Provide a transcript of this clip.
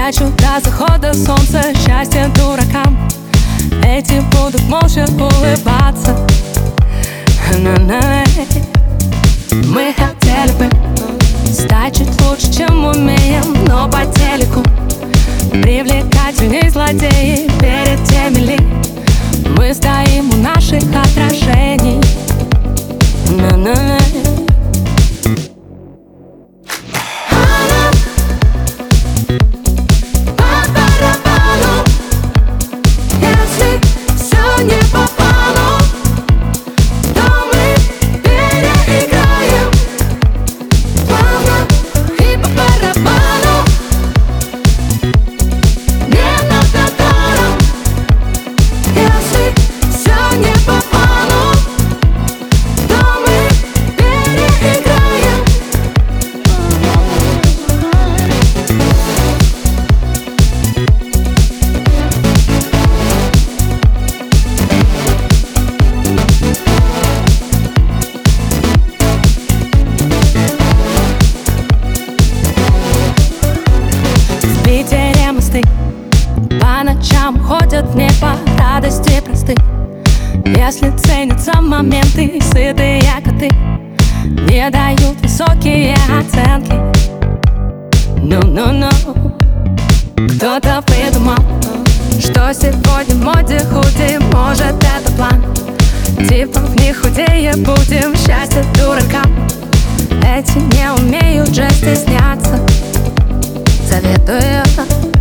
Спрячу до захода солнца счастье дуракам. Эти будут молча улыбаться. Мы хотели бы стать чуть лучше, чем умеем, но по телеку привлекательней злодеи перед теми ли. Мы стоим у наших отражений. По ночам ходят не по радости просты. Если ценятся моменты, сытые коты не дают высокие оценки. Ну-ну-ну. Кто-то придумал, что сегодня в моде худи. Может, это план, типа в них худее будем. Счастье дуракам. Эти не умеют же стесняться. Советую